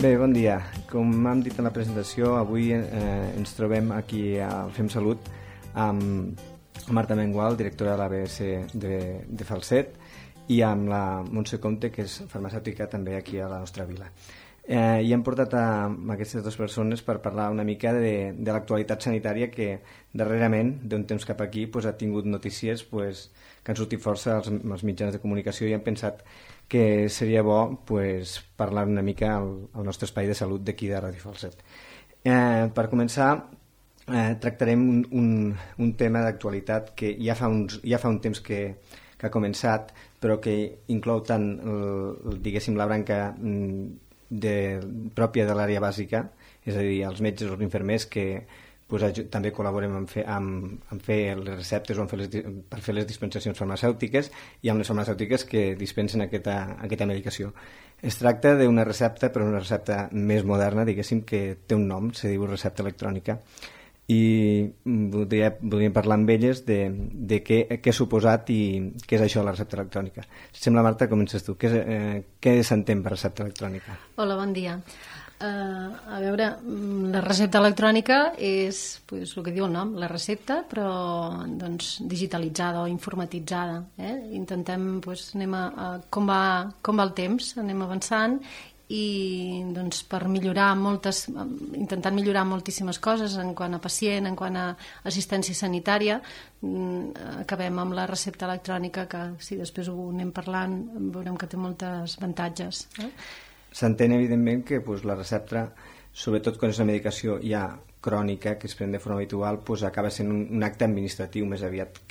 Bé, bon dia. Com hem dit en la presentació, avui ens trobem aquí al Fem Salut amb Marta Mengual, directora de l'ABS de Falset, i amb la Montse Comte, que és farmacèutica també aquí a la nostra vila. I hem portat a aquestes dues persones per parlar una mica de l'actualitat sanitària que darrerament, d'un temps cap aquí, ha tingut notícies que han sortit força als mitjans de comunicació i hem pensat que seria bo parlar una mica al nostre espai de salut d'aquí de Ràdio Falset. Per començar, tractarem un tema d'actualitat que ja fa un temps que ha començat, però que inclou tant diguéssim la branca pròpia de l'àrea bàsica, és a dir, els metges o els infermers que també col·laborem en fer les receptes o per fer les dispensacions farmacèutiques i amb les farmacèutiques que dispensen aquesta medicació. Es tracta d'una recepta, però una recepta més moderna, diguéssim, que té un nom, se diu recepta electrònica, i voldríem parlar amb elles de què ha suposat i què és això, la recepta electrònica. Si sembla, Marta, comences tu. Què s'entén per recepta electrònica? Hola, bon dia. A veure, la recepta electrònica és el que diu el nom, la recepta, però digitalitzada o informatitzada. Intentem, com va el temps, anem avançant i per intentant millorar moltíssimes coses en quant a pacient, en quant a assistència sanitària, acabem amb la recepta electrònica, que si després ho anem parlant veurem que té molts avantatges. S'entén evidentment que la recepta, sobretot quan és una medicació ja crònica que es pren de forma habitual, acaba sent un acte administratiu més aviat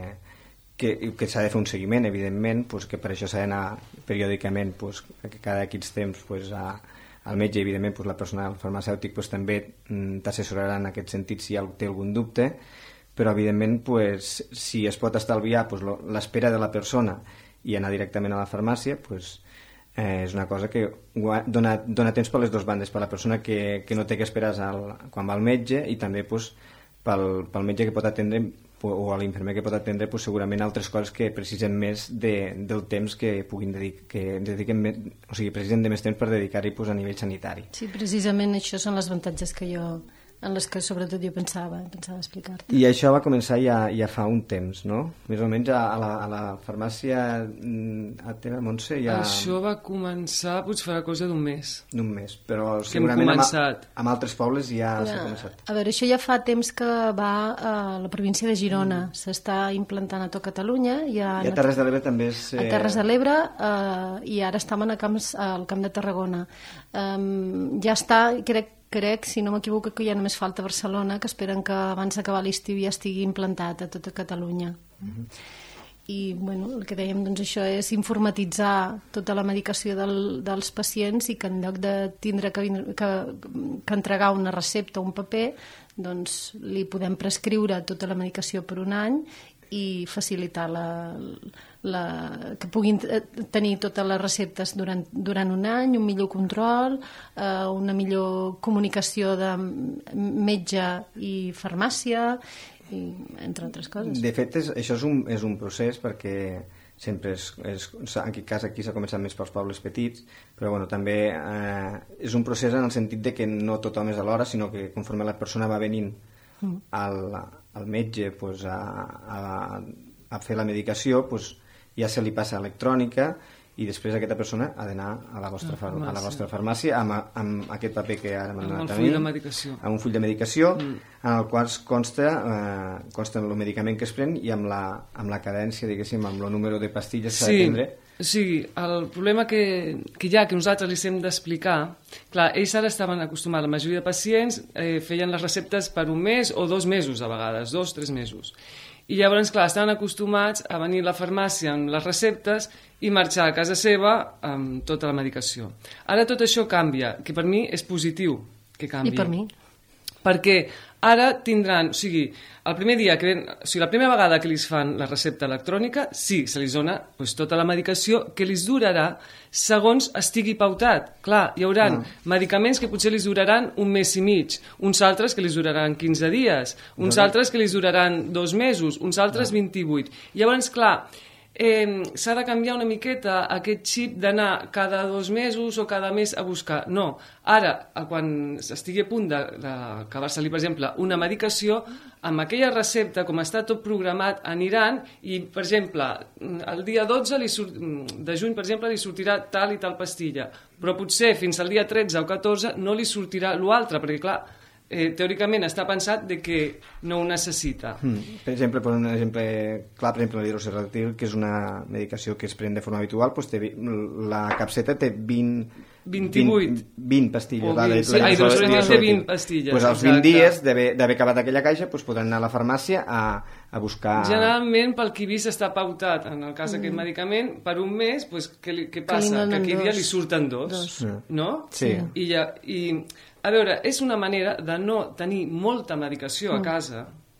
que s'ha de fer un seguiment, evidentment, que per això s'ha d'anar periòdicament, cada X temps al metge, evidentment la persona farmacèutic també t'assessorarà en aquest sentit si té algun dubte, però evidentment si es pot estalviar l'espera de la persona i anar directament a la farmàcia, és una cosa que dona temps per les dues bandes, per la persona que no té que esperar quan va al metge i també pel metge que pot atendre o a l'infermer que pot atendre segurament altres coses que precisen més del temps que puguin dediquen més temps per dedicar-hi a nivell sanitari. Sí, precisament això són els avantatges en les que sobretot jo pensava explicar-te. I això va començar ja fa un temps, no? Més o menys a la farmàcia a teva, Montse, ja... Això va començar farà cosa d'un mes. D'un mes, però segurament amb altres pobles ja s'ha començat. A veure, això ja fa temps que va a la província de Girona, s'està implantant a tot Catalunya. I a Terres de l'Ebre també és... A Terres de l'Ebre i ara estem al Camp de Tarragona. Ja està, crec, si no m'equivoco, que ja només falta Barcelona, que esperen que abans d'acabar l'estiu ja estigui implantat a tota Catalunya. I el que dèiem, això és informatitzar tota la medicació dels pacients i que en lloc de tindre que entregar una recepta o un paper, li podem prescriure tota la medicació per un any i facilitar que puguin tenir totes les receptes durant un any, un millor control, una millor comunicació de metge i farmàcia, entre altres coses. De fet, això és un procés perquè sempre en aquest cas aquí s'ha començat més pels pobles petits, però també és un procés en el sentit de que no tothom és alhora, sinó que conforme la persona va venint al metge a fer la medicació, ja se li passa electrònica i després aquesta persona ha d'anar a la vostra farmàcia amb aquest paper que ara m'han donat a mi, amb un full de medicació en el qual consta el medicament que es pren i amb la cadència, diguéssim, amb el número de pastilles que s'ha de prendre. Sí, el problema que nosaltres li hem d'explicar, clar, ells ara estaven acostumats, la majoria de pacients feien les receptes per un mes o 2 mesos a vegades, 2-3 mesos. I llavors, clar, estaven acostumats a venir a la farmàcia amb les receptes i marxar a casa seva amb tota la medicació. Ara tot això canvia, que per mi és positiu que canvi. I per mi. Perquè ara tindran, el primer dia la primera vegada que li fan la recepta electrònica, sí, se li dona tota la medicació que li durarà segons estigui pautat. Clar, hi haurà medicaments que potser li duraran un mes i mig, uns altres que li duraran 15 dies, uns altres que li duraran 2 mesos, uns altres 28. Llavors, clar, s'ha de canviar una miqueta aquest xip d'anar cada 2 mesos o cada mes a buscar. No, ara, quan estigui a punt d'acabar-se-li, per exemple, una medicació, amb aquella recepta, com està tot programat, aniran i, per exemple, el dia 12 de juny, per exemple, li sortirà tal i tal pastilla, però potser fins al dia 13 o 14 no li sortirà l'altre, perquè, clar, teòricament està pensat de que no ho necessita. Per exemple, un exemple clar, per exemple, l'hidroxychloroquina, que és una medicació que es pren de forma habitual, doncs la capseta té 20 pastilles. Sí, hidroxychloroquina té 20 pastilles. Doncs als 20 dies d'haver acabat aquella caixa poden anar a la farmàcia a buscar... Generalment, pel que he vist, està pautat, en el cas d'aquest medicament, per un mes, què passa? Que aquell dia li surten dos. No? Sí. A veure, és una manera de no tenir molta medicació a casa,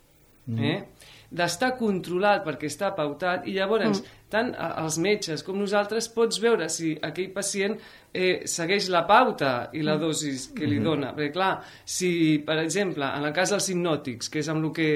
d'estar controlat perquè està pautat, i llavors, tant els metges com nosaltres, pots veure si aquell pacient segueix la pauta i la dosis que li dona. Perquè, clar, si, per exemple, en el cas dels hipnòtics, que és amb el que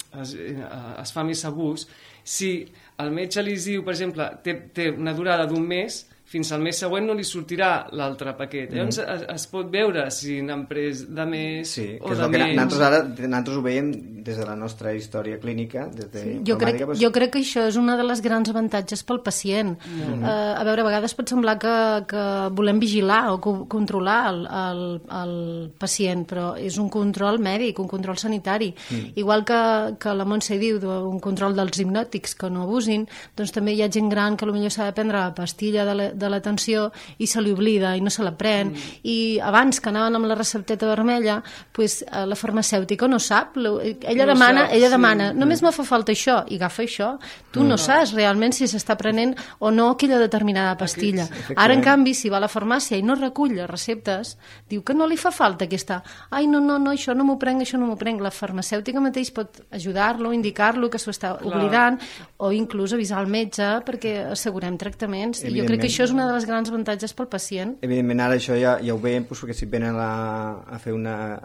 es fa més abús, si el metge li diu, per exemple, té una durada d'un mes, fins al mes següent no li sortirà l'altre paquet. Llavors es pot veure si n'han pres de més o de menys. Nosaltres ho veiem des de la nostra història clínica. Jo crec que això és una de les grans avantatges pel pacient. A veure, a vegades pot semblar que volem vigilar o controlar el pacient, però és un control mèdic, un control sanitari. Igual que la Montse diu un control dels hipnòtics, que no abusin, doncs també hi ha gent gran que potser s'ha de prendre la pastilla de l'atenció i se li oblida i no se la pren, i abans que anaven amb la recepteta vermella, la farmacèutica no sap, ella demana, només me fa falta això, i agafa això. Tu no saps realment si s'està prenent o no aquella determinada pastilla. Ara, en canvi, si va a la farmàcia i no recull les receptes, diu que no li fa falta aquesta, no, això no m'ho prenc, això no m'ho prenc. La farmacèutica mateix pot ajudar-lo, indicar-lo que s'ho està oblidant, o inclús avisar el metge perquè assegurem tractaments, i jo crec que això és una de les grans avantatges pel pacient. Evidentment, ara això ja ho veiem, perquè si venen a fer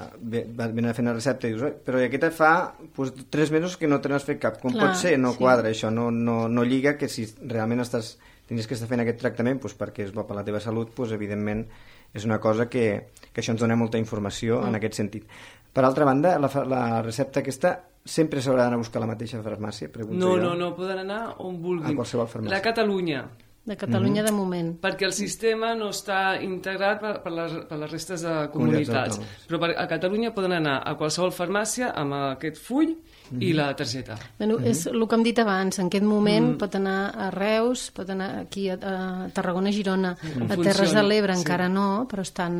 una recepta i dius, però aquest et fa 3 mesos que no te n'has fet cap. Com pot ser? No quadra això, no lliga, que si realment tenies que estar fent aquest tractament perquè és bo per la teva salut, evidentment és una cosa que això ens dona molta informació en aquest sentit. Per altra banda, la recepta aquesta sempre s'haurà d'anar a buscar a la mateixa farmàcia? No, poden anar on vulguin. A qualsevol farmàcia. De Catalunya. De Catalunya, de moment. Perquè el sistema no està integrat per les restes de comunitats. Però a Catalunya poden anar a qualsevol farmàcia amb aquest full i la targeta. És el que hem dit abans. En aquest moment pot anar a Reus, pot anar aquí a Tarragona, Girona, a Terres de l'Ebre encara no, però estem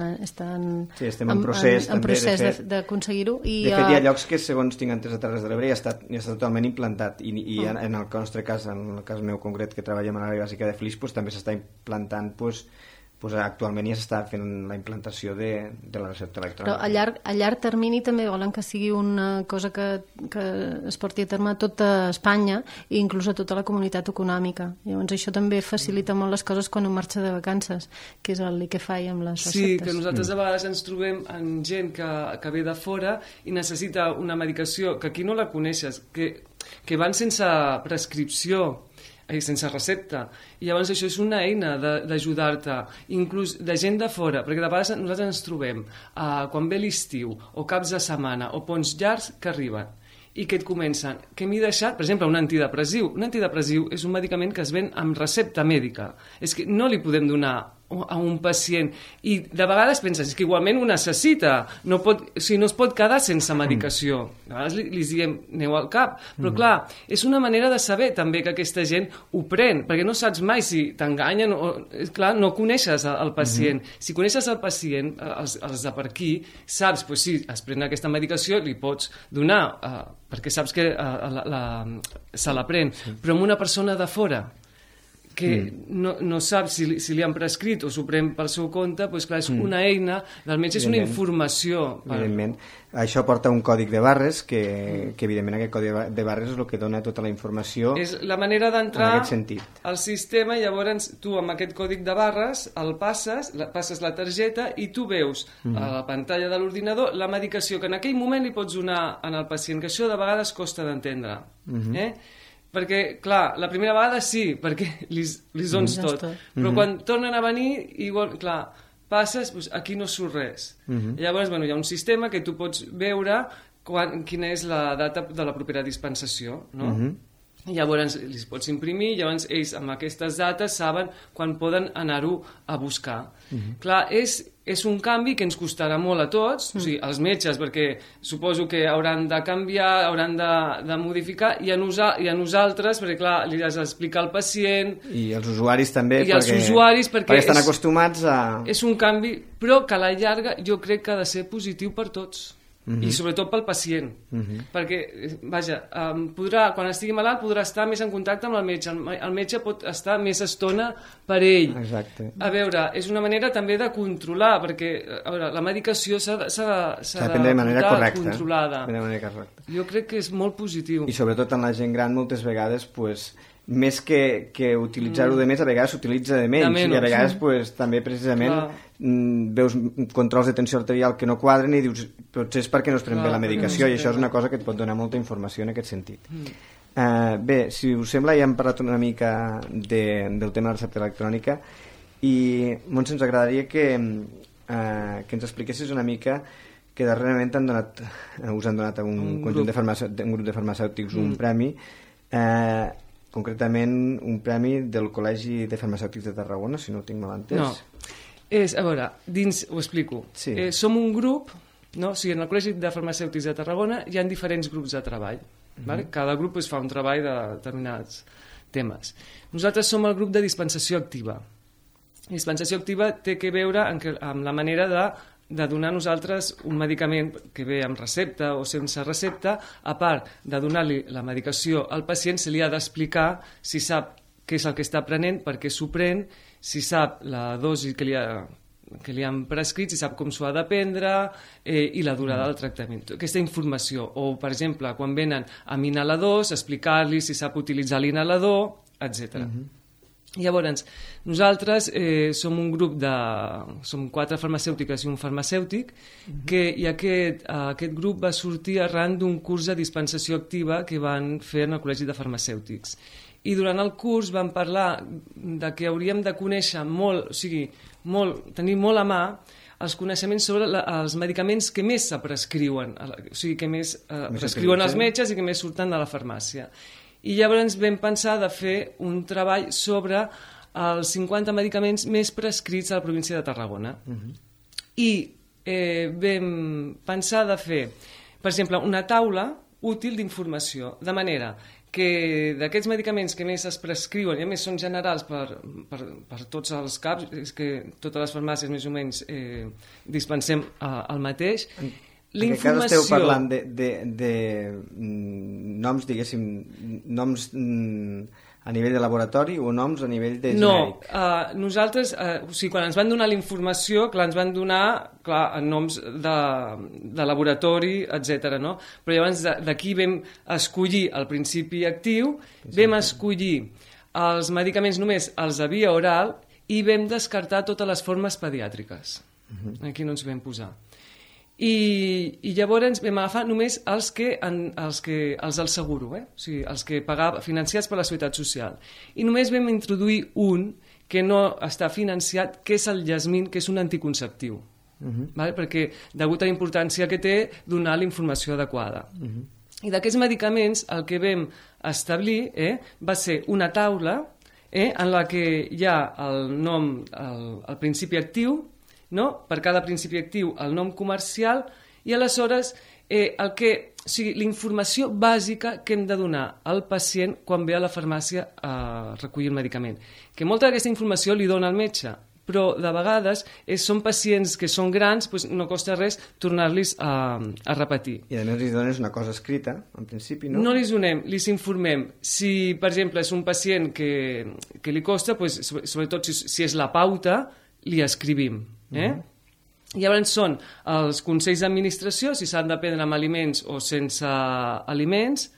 en procés d'aconseguir-ho. De fet, hi ha llocs que, segons tinc entès a Terres de l'Ebre, ja està totalment implantat, i en el nostre cas, en el cas meu concret, que treballem a l'àrea bàsica de Flix, també s'està implantant, actualment ja s'està fent la implantació de la recepta electrònica. Però a llarg termini també volen que sigui una cosa que es porti a terme a tota Espanya i inclús a tota la comunitat econòmica. Llavors això també facilita molt les coses quan un marxa de vacances, que és el que fa amb les receptes. Sí, que nosaltres a vegades ens trobem amb gent que ve de fora i necessita una medicació que aquí no la coneixes, que van sense prescripció, sense recepta, i llavors això és una eina d'ajudar-te, inclús de gent de fora, perquè de vegades nosaltres ens trobem quan ve l'estiu o caps de setmana o ponts llargs que arriben i que et comencen, que m'he deixat, per exemple, un antidepressiu. Un antidepressiu és un medicament que es ven amb recepta mèdica. És que no li podem donar a un pacient, i de vegades penses que igualment ho necessita, no es pot quedar sense medicació. A vegades li diem, aneu al cap, però clar, és una manera de saber també que aquesta gent ho pren, perquè no saps mai si t'enganyen o, clar, no coneixes el pacient. Si coneixes el pacient, els de per aquí, saps, doncs sí, es pren aquesta medicació, li pots donar, perquè saps que se la pren, però amb una persona de fora que no sap si li han prescrit o s'ho pren pel seu compte, doncs clar, és una eina del metge, és una informació. Evidentment. Això porta un còdic de barres, que evidentment aquest còdic de barres és el que dona tota la informació. És la manera d'entrar al sistema, i llavors tu amb aquest còdic de barres el passes la targeta i tu veus a la pantalla de l'ordinador la medicació que en aquell moment li pots donar al pacient, que això de vegades costa d'entendre. Perquè, clar, la primera vegada sí, perquè li dones tot. Però quan tornen a venir, igual, clar, passes, doncs aquí no surt res. Llavors, bueno, hi ha un sistema que tu pots veure quina és la data de la propera dispensació, no? Llavors els pots imprimir, llavors ells amb aquestes dates saben quan poden anar-ho a buscar. Clar, és un canvi que ens costarà molt a tots, o sigui, als metges, perquè suposo que hauran de canviar, hauran de modificar, i a nosaltres, perquè clar, li has d'explicar al pacient... I als usuaris també, perquè estan acostumats a... És un canvi, però que a la llarga jo crec que ha de ser positiu per tots. I sobretot pel pacient, perquè, vaja, quan estigui malalt podrà estar més en contacte amb el metge, el metge pot estar més estona per ell. Exacte. A veure, és una manera també de controlar, perquè a veure, la medicació s'ha de prendre de manera correcta, controlada. De manera correcta. Jo crec que és molt positiu. I sobretot en la gent gran moltes vegades, pues, més que utilitzar-ho de més, a vegades s'utilitza de menys, i a vegades pues, també precisament veus controls de tensió arterial que no quadren i dius, potser és perquè no es pren bé la medicació, i això és una cosa que et pot donar molta informació en aquest sentit. Bé, si us sembla, ja hem parlat una mica del tema de la recepta electrònica, i Montse, ens agradaria que ens expliquessis una mica que darrerament us han donat a un grup de farmacèutics un premi, concretament un premi del Col·legi de Farmacèutics de Tarragona, si no ho tinc mal entès. No, a veure, ho explico. Sí. Som un grup, no? O sigui, en el Col·legi de Farmacèutics de Tarragona hi ha diferents grups de treball. Vale? Cada grup fa un treball de determinats temes. Nosaltres som el grup de dispensació activa. Dispensació activa té que veure amb la manera de donar a nosaltres un medicament que ve amb recepta o sense recepta. A part de donar-li la medicació al pacient, se li ha d'explicar si sap què és el que està prenent, per què s'ho pren, si sap la dosi que li han prescrit, si sap com s'ho ha de prendre i la durada del tractament. Aquesta informació. O, per exemple, quan venen amb inhaladors, explicar-li si sap utilitzar l'inhalador, etc. Llavors, nosaltres som un grup som 4 farmacèutiques i un farmacèutic, i aquest grup va sortir arran d'un curs de dispensació activa que van fer en el Col·legi de Farmacèutics. I durant el curs vam parlar de que hauríem de conèixer molt, o sigui, tenir molt a mà els coneixements sobre els medicaments que més se prescriuen, o sigui, que més prescriuen els metges i que més surten de la farmàcia. I llavors vam pensar de fer un treball sobre els 50 medicaments més prescrits a la província de Tarragona. I vam pensar de fer, per exemple, una taula útil d'informació, de manera que d'aquests medicaments que més es prescriuen, i a més són generals per tots els CAPs, és que totes les farmàcies més o menys dispensem el mateix. En aquest cas esteu parlant de noms, diguéssim, noms a nivell de laboratori o noms a nivell de genèric? No, nosaltres, o sigui, quan ens van donar la informació, clar, ens van donar noms de laboratori, etc. No? Però llavors d'aquí vam escollir el principi actiu, vam escollir els medicaments només els de via oral i vam descartar totes les formes pediàtriques. Aquí no ens vam posar. I llavors vam agafar només els del seguro, o sigui, els que pagava, financiats per la Seguretat Social. I només vam introduir un que no està financiat, que és el Jasmin, que és un anticonceptiu. Perquè, degut a la importància que té, donar la informació adequada. I d'aquests medicaments, el que vam establir va ser una taula en la que hi ha el nom, el principi actiu, no? Per cada principi actiu el nom comercial, i aleshores la informació bàsica que hem de donar al pacient quan ve a la farmàcia a recollir el medicament. Que molta d'aquesta informació li dona al metge, però de vegades són pacients que són grans, doncs no costa res tornar-los a repetir. I a més li dones una cosa escrita, en principi, no? No li donem, li informem. Si, per exemple, és un pacient que li costa, doncs, sobretot si és la pauta, li escrivim. Llavors són els consells d'administració, si s'han de prendre amb aliments o sense aliments.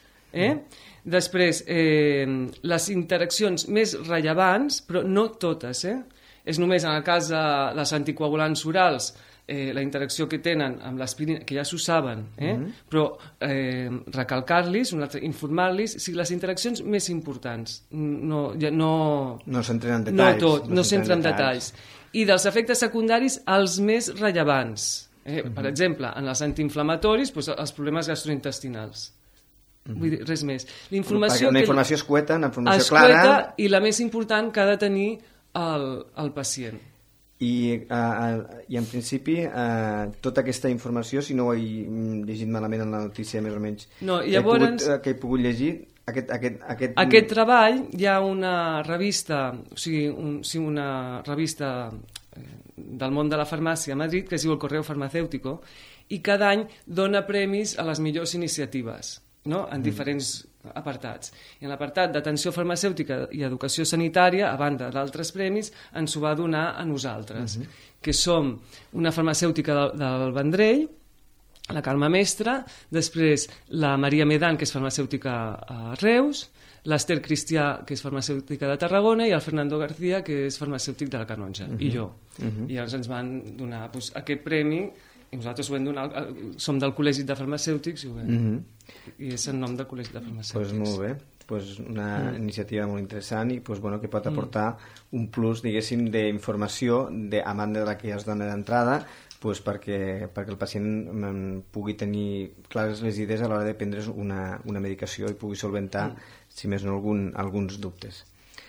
Després, les interaccions més rellevants, però no totes. És només en el cas de les anticoagulants orals, la interacció que tenen amb l'aspirina, que ja s'ho saben, però recalcar-los, informar-los, les interaccions més importants. No s'entren en detalls. No s'entren en detalls. I dels efectes secundaris, els més rellevants. Per exemple, en els antiinflamatoris, els problemes gastrointestinals. Vull dir, res més. Una informació escueta, una informació clara... I la més important que ha de tenir el pacient. I en principi tota aquesta informació, si no ho he llegit malament en la notícia més o menys que he pogut llegir, aquest treball, hi ha una revista, una revista del món de la farmàcia a Madrid que es diu El Correo Farmacéutico, i cada any dona premis a les millors iniciatives, no? En diferents apartats. I en l'apartat d'atenció farmacèutica i educació sanitària, a banda d'altres premis, ens ho va donar a nosaltres, que som una farmacèutica del Vendrell, la Carme Mestre, després la Maria Medan, que és farmacèutica a Reus, l'Ester Cristià, que és farmacèutica de Tarragona, i el Fernando García, que és farmacèutic de la Canonja, i jo. I llavors ens van donar aquest premi, i nosaltres ho vam donar, som del Col·legi de Farmacèutics, i és el nom del Col·legi de Farmacèutics. Molt bé, una iniciativa molt interessant i que pot aportar un plus, diguéssim, d'informació a banda de la que ja es dona d'entrada, perquè el pacient pugui tenir clares les idees a l'hora de prendre's una medicació i pugui solventar, si més no, alguns dubtes.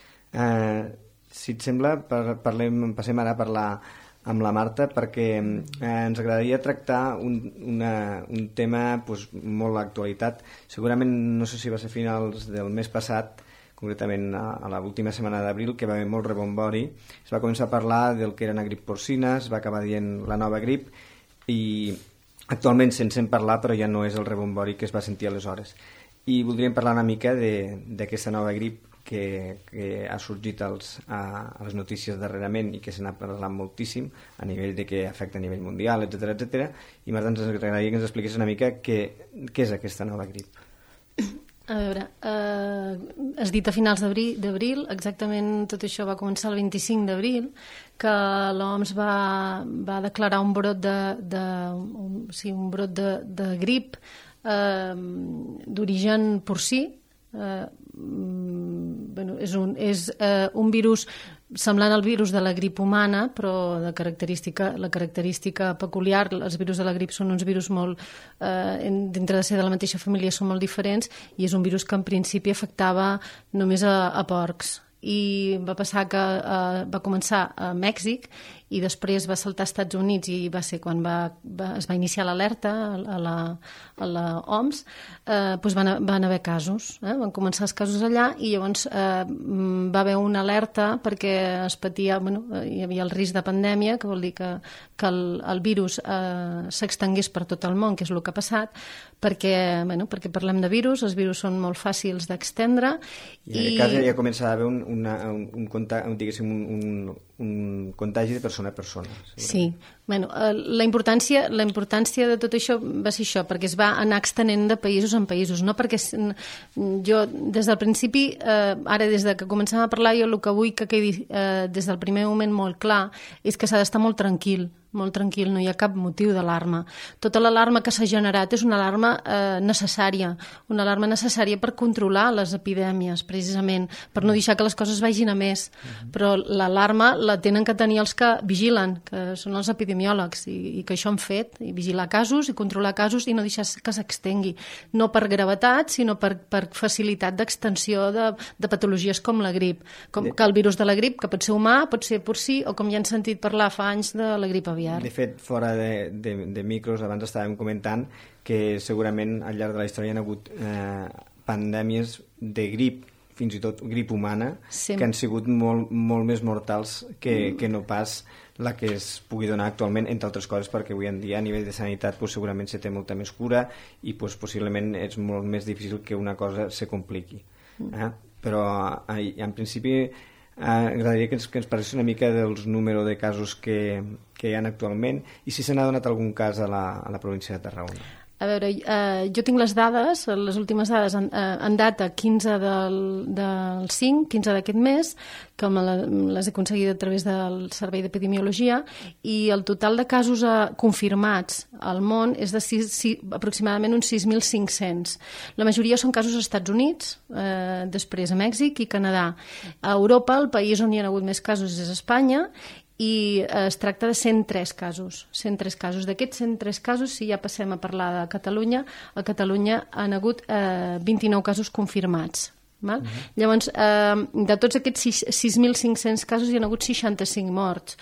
Si et sembla, passem ara a parlar amb la Marta, perquè ens agradaria tractar un tema molt d'actualitat. Segurament, no sé si va ser a finals del mes passat, concretament a l'última setmana d'abril, que va haver molt rebombori. Es va començar a parlar del que era una grip porcina, es va acabar dient la nova grip, i actualment se'n sent parlar, però ja no és el rebombori que es va sentir aleshores. I voldríem parlar una mica d'aquesta nova grip que ha sorgit a les notícies darrerament i que se n'ha parlat moltíssim a nivell de que afecta a nivell mundial, etc. I Marta, ens agradaria que ens expliqués una mica què és aquesta nova grip. A veure, has dit a finals d'abril, exactament tot això va començar el 25 d'abril, que l'OMS va declarar un brot de grip d'origen porcí. És un virus semblant al virus de la grip humana, però la característica peculiar, els virus de la grip són uns virus molt, dintre de ser de la mateixa família, són molt diferents, i és un virus que en principi afectava només a porcs. I va passar que va començar a Mèxic i després va saltar als Estats Units, i va ser quan es va iniciar l'alerta a la OMS. Van haver casos, van començar els casos allà, i llavors va haver una alerta perquè es patia, hi havia el risc de pandèmia, que vol dir que el virus s'extengués per tot el món, que és el que ha passat, perquè parlem de virus, els virus són molt fàcils d'extendre. I en aquest cas ja comença a haver un contagi de persona a persona. Sí, la importància de tot això va ser això, perquè es va anar extenent de països en països, no? Perquè jo des del principi, ara des de que comencem a parlar, jo el que vull que quedi des del primer moment molt clar és que s'ha d'estar molt tranquil, no hi ha cap motiu d'alarma. Tota l'alarma que s'ha generat és una alarma necessària per controlar les epidèmies, precisament, per no deixar que les coses vagin a més. Però l'alarma la tenen que tenir els que vigilen, que són els epidemiòlegs, i que això han fet, i vigilar casos, i controlar casos, i no deixar que s'extengui. No per gravetat, sinó per facilitat d'extensió de patologies com la grip, que el virus de la grip, que pot ser humà, pot ser porcí, o com ja han sentit parlar fa anys de la grip aviar. De fet, fora de micros, abans estàvem comentant que segurament al llarg de la història hi ha hagut pandèmies de grip, fins i tot grip humana, que han sigut molt més mortals que no pas la que es pugui donar actualment, entre altres coses perquè avui en dia a nivell de sanitat segurament se té molta més cura i possiblement és molt més difícil que una cosa se compliqui. Però en principi agradaria que ens parlés una mica dels números de casos que hi ha actualment i si se n'ha donat algun cas a la província de Tarragona. A veure, jo tinc les dades, les últimes dades en data 15 del 5, 15 d'aquest mes, que les he aconseguit a través del Servei d'Epidemiologia, i el total de casos confirmats al món és de aproximadament uns 6.500. La majoria són casos als Estats Units, després a Mèxic i Canadà. A Europa, el país on hi ha hagut més casos és Espanya, i es tracta de 103 casos. 103 casos. D'aquests 103 casos, si ja passem a parlar de Catalunya, a Catalunya han hagut 29 casos confirmats. Val? Llavors, de tots aquests 6.500 casos hi ha hagut 65 morts.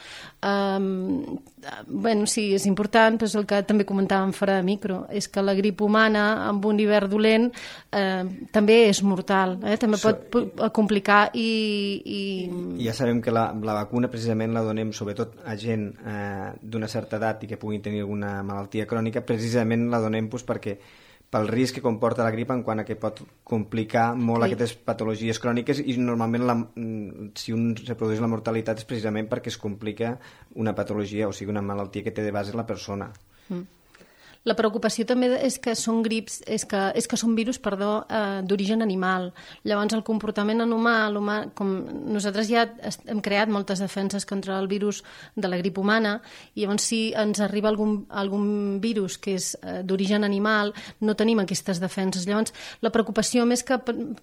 Sí, és important, però és el que també comentàvem fora de micro, és que la grip humana amb un hivern dolent també és mortal, també pot complicar i... Ja sabem que la vacuna precisament la donem sobretot a gent d'una certa edat i que puguin tenir alguna malaltia crònica, precisament la donem perquè pel risc que comporta la grip en quant a que pot complicar molt aquestes patologies cròniques i normalment si un reprodueix la mortalitat és precisament perquè es complica una patologia, o sigui una malaltia que té de base la persona. La preocupació també és que són grips, és que són virus, d'origen animal. Llavors el comportament en humà, com nosaltres ja hem creat moltes defenses contra el virus de la grip humana, i llavors si ens arriba algun virus que és d'origen animal, no tenim aquestes defenses. Llavors la preocupació més que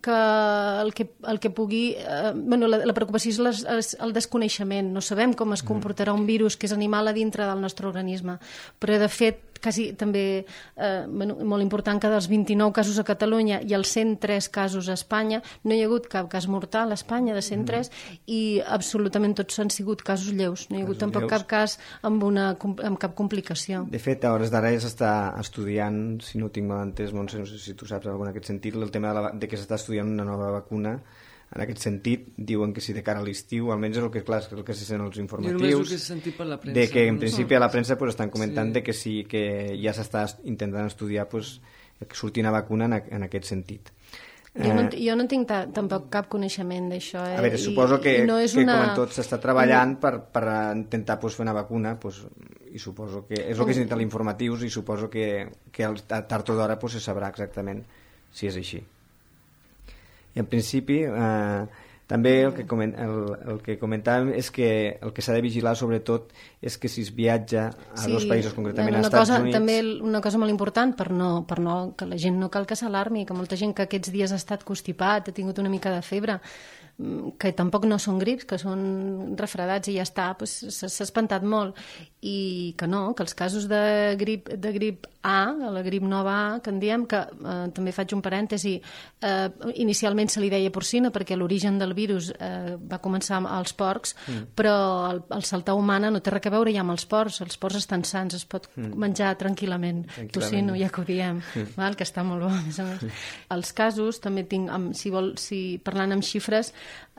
el que pugui... la preocupació és el desconeixement. No sabem com es comportarà un virus que és animal a dintre del nostre organisme, però de fet quasi també molt important que dels 29 casos a Catalunya i els 103 casos a Espanya no hi ha hagut cap cas mortal a Espanya de 103 i absolutament tots han sigut casos lleus, no hi ha hagut tampoc cap cas amb cap complicació. De fet, a hores d'ara ja s'està estudiant, si no ho tinc mal entès, Montse, no sé si tu saps alguna en aquest sentit, el tema de que s'està estudiant una nova vacuna. En aquest sentit, diuen que si de cara a l'estiu, almenys és el que se sent als informatius, jo només ho he sentit per la premsa, de que en principi a la premsa estan comentant de que sí, que ja s'està intentant estudiar que surti una vacuna en aquest sentit. Jo no tinc tampoc cap coneixement d'això. A veure, suposo que com en tot s'està treballant per intentar fer una vacuna, i suposo que és el que s'ha dit a l'informatius i suposo que tard o d'hora se sabrà exactament si és així. I en principi també el que comentàvem és que el que s'ha de vigilar sobretot és que si es viatja a dos països, concretament als Estats Units... També una cosa molt important que la gent no cal que s'alarmi, que molta gent que aquests dies ha estat constipat, ha tingut una mica de febre, que tampoc no són grips, que són refredats i ja està, s'ha espantat molt, i que no, que els casos de grip A, la grip nova A, que en diem, que també faig un parèntesi, inicialment se li deia porcina perquè l'origen del virus va començar als porcs, però el saltar humana no té res a veure ja amb els porcs estan sans, es pot menjar tranquil·lament. Tocino, ja que ho diem, que està molt bo. Els casos, també tinc, parlant amb xifres,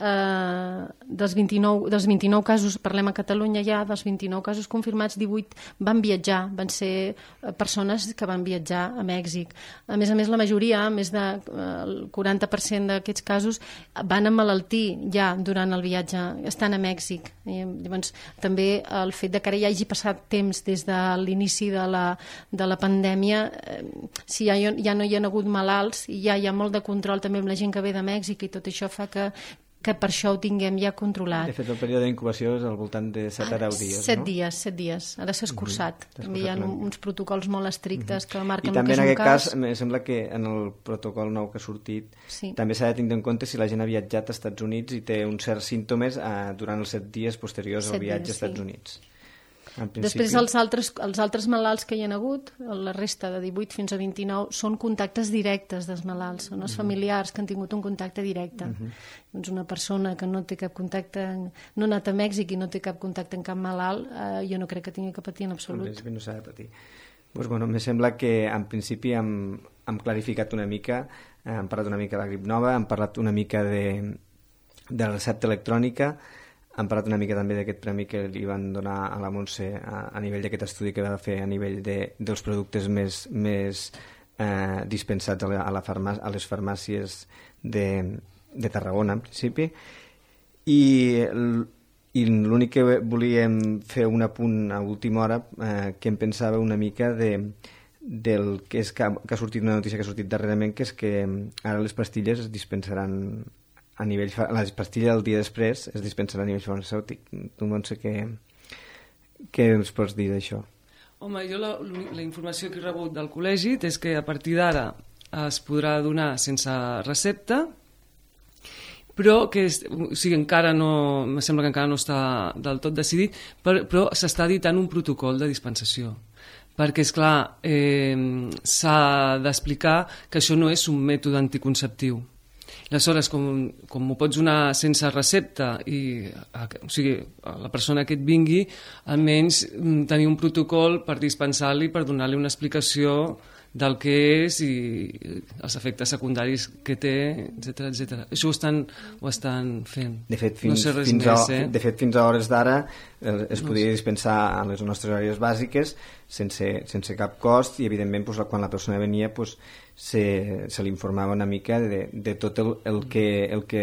dels 29 casos, parlem a Catalunya ja, dels 29 casos confirmats, 18 van viatjar, van ser persones que van viatjar a Mèxic. A més, la majoria, més del 40% d'aquests casos, van emmalaltir ja durant el viatge, estan a Mèxic. Llavors, també el fet de que ara ja hagi passat temps des de l'inici de la pandèmia, si ja no hi ha hagut malalts i ja hi ha molt de control també amb la gent que ve de Mèxic i tot això fa que per això ho tinguem ja controlat. De fet, el període d'incubació és al voltant de 7 a 10 dies, 7 dies, 7 dies. Ara s'ha escurçat. També hi ha uns protocols molt estrictes que marquen el que és un cas. I també en aquest cas, em sembla que en el protocol nou que ha sortit, també s'ha de tenir en compte si la gent ha viatjat als Estats Units i té uns certs símptomes durant els 7 dies posteriors al viatge als Estats Units. Després els altres malalts que hi ha hagut, la resta de 18 fins a 29 són contactes directes dels malalts, són els familiars que han tingut un contacte directe. Doncs una persona que no té cap contacte, no ha anat a Mèxic i no té cap contacte amb cap malalt, jo no crec que tingui que patir en absolut. En principi no s'ha de patir. Em sembla que en principi hem clarificat una mica, hem parlat una mica de la grip nova, hem parlat una mica de la recepta electrònica, hem parlat una mica també d'aquest premi que li van donar a la Montse a nivell d'aquest estudi que va fer a nivell dels productes més dispensats a les farmàcies de Tarragona, en principi. I l'únic que volíem fer un apunt a última hora que em pensava una mica del que ha sortit una notícia que ha sortit darrerament, que és que ara les pastilles es dispensaran a nivell... Les pastilles el dia després es dispensaran a nivell farmacèutic. Tu no sé què ens pots dir d'això? Home, jo la informació que he rebut del col·legi és que a partir d'ara es podrà donar sense recepta, però que encara no, em sembla que encara no està del tot decidit, però s'està editant un protocol de dispensació. Perquè, esclar, s'ha d'explicar que això no és un mètode anticonceptiu. Aleshores, com m'ho pots donar sense recepta i la persona que et vingui, almenys tenir un protocol per dispensar-li, per donar-li una explicació del que és i els efectes secundaris que té, etc. Això ho estan fent. De fet, fins a hores d'ara es podia dispensar a les nostres hores bàsiques sense cap cost, i evidentment quan la persona venia se li informava una mica de tot el que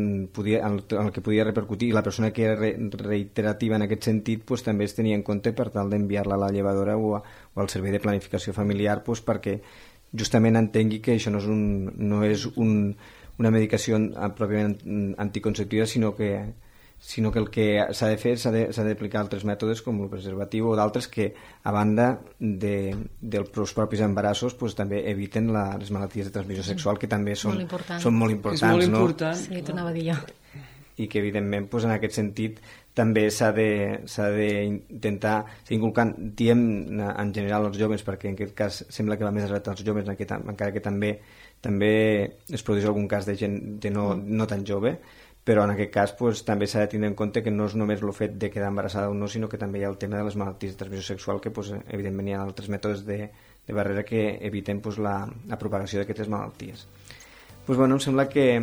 podia repercutir, i la persona que era reiterativa en aquest sentit també es tenia en compte per tal d'enviar-la a la llevadora o al servei de planificació familiar, perquè justament entengui que això no és una medicació pròpiament anticonceptiva, sinó que el que s'ha de fer s'ha d'aplicar altres mètodes com el preservatiu o d'altres que, a banda dels propis embarassos, també eviten les malalties de transmissió sexual, que també són molt importants. És molt important. Sí, t'ho anava a dir jo. I que evidentment en aquest sentit també s'ha d'intentar inculcant, diem en general als joves, perquè en aquest cas sembla que va més adreçat als joves, encara que també es produeix algun cas de gent no tan jove, però en aquest cas també s'ha de tenir en compte que no és només el fet de quedar embarassada o no, sinó que també hi ha el tema de les malalties de transmissió sexual, que evidentment hi ha altres mètodes de barrera que eviten la propagació d'aquestes malalties. Em sembla que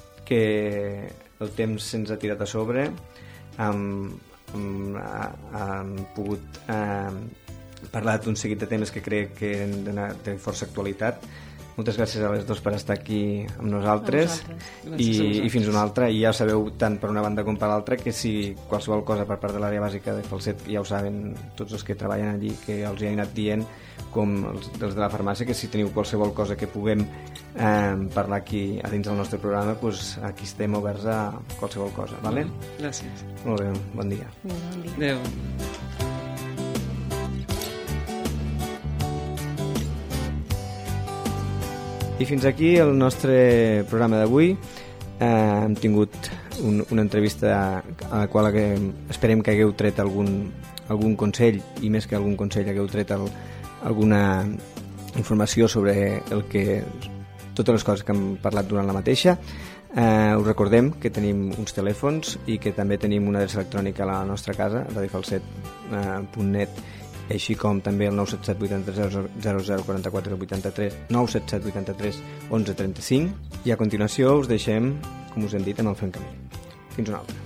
el temps se'ns ha tirat a sobre. Hem pogut parlar d'un seguit de temes que crec que eren de força actualitat. Moltes gràcies a les dos per estar aquí amb nosaltres, i fins una altra. I ja sabeu, tant per una banda com per l'altra, que si qualsevol cosa per part de l'àrea bàsica de Falset, ja ho saben tots els que treballen allí, que els hi he anat dient, com els de la farmàcia, que si teniu qualsevol cosa que puguem parlar aquí a dins del nostre programa, aquí estem oberts a qualsevol cosa, vale? Gràcies. Molt bé, bon dia. Adéu. I fins aquí el nostre programa d'avui. Hem tingut una entrevista a la qual esperem que hagueu tret algun consell, i més que algun consell hagueu tret alguna informació sobre totes les coses que hem parlat durant la mateixa. Us recordem que tenim uns telèfons i que també tenim una adreça electrònica a la nostra casa, radiofalset.net, així com també el 977 80 0044 83, 977 83 11 35, i a continuació us deixem, com us hem dit, amb el Fem Camí. Fins una altra.